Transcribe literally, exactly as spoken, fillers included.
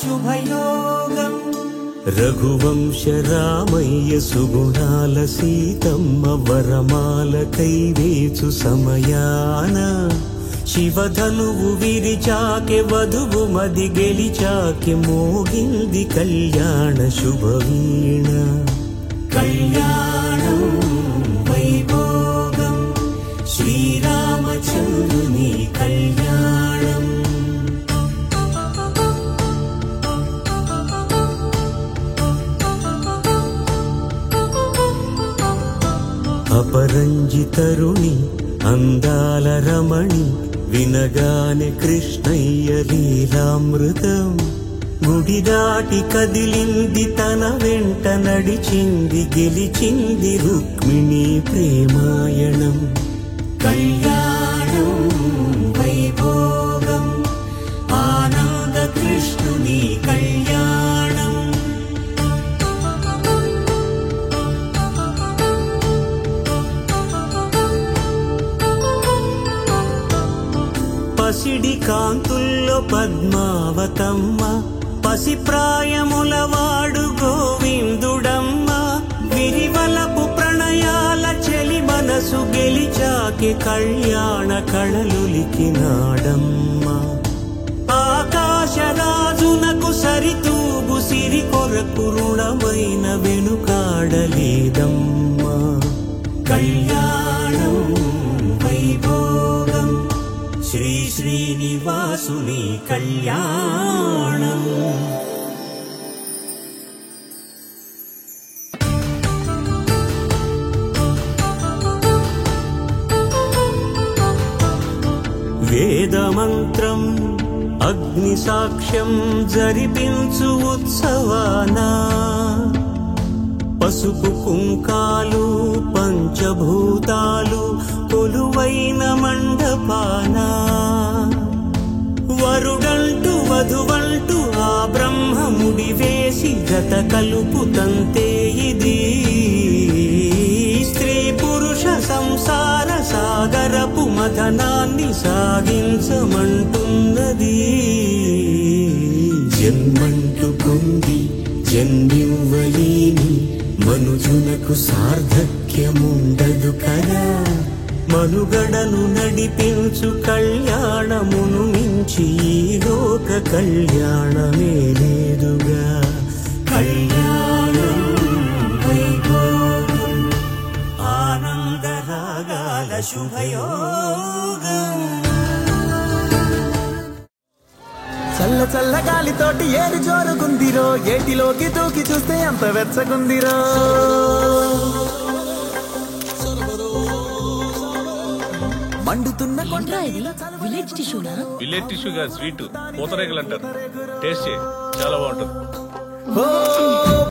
శుభయోగం రఘువంశ రామయ్య సుగుణాల సీతమ్మ వరమాల కైవేచు సమయాన శివధనువు విరిచాకె వధువు మది గెలిచాకె మోగింది కళ్యాణ శుభవీణ కళ్యాణం వైభోగం శ్రీరామచంద్రుని కళ్యాణం అపరంజితరుణి అందాల రమణి వినగానే కృష్ణయ్య లీలామృతం గుడి దాటి కదిలింది తన వెంట నడిచింది గెలిచింది రుక్మిణి ప్రేమాయణం కళ్యాణం వైభోగం ఆనంద కృష్ణుని కళ్యాణం పసిడి కాంతుల్లో పద్మావతమ్మ పసిప్రాయముల వాడు గోవిందుడమ్మ విరివలపు ప్రణయాల చెలి మనసు గెలిచాకి కళ్యాణ కళలులికినాడమ్మ ఆకాశరాజునకు సరితూగు సిరి కొరకు రుణమైన వెనుకాడలేదమ్మా కళ్యాణం వైభోగం శ్రీ శ్రీనివాసుని కళ్యాణం వేదమంత్రం అగ్ని సాక్ష్యం జరిపించు ఉత్సవానా పసుపు కుంకాలు పంచభూతాలు కొలువైన మండపాన వరుడంటూ వధువంటూ ఆ బ్రహ్మముడి వేసి గత కలుపు తంతే ఇది స్త్రీ పురుష సంసార సాగరపు మథనాన్ని సాగించమంటున్నది జన్మంటూ పొంది జన్మివ్వలేని మనుజునకు సార్థక్యముండదు కదా మనుగడను నడిపించు కళ్యాణమును మించి ఈ లోక కళ్యాణమే లేదుగా కళ్యాణం వైభోగం ఆనందరాగాల శుభయోగం చల్ల చల్ల గాలితోటి ఏరు జోరుగుందిరో ఏటిలోకి దూకి చూస్తే అంత వెచ్చగుందిరో మండుతున్న విలేజ్ టిష్యూనా విలేజ్ టిష్యూ కాదు స్వీట్ పూతరేగలు అంటారు టేస్ట్ చాలా బాగుంటుంది.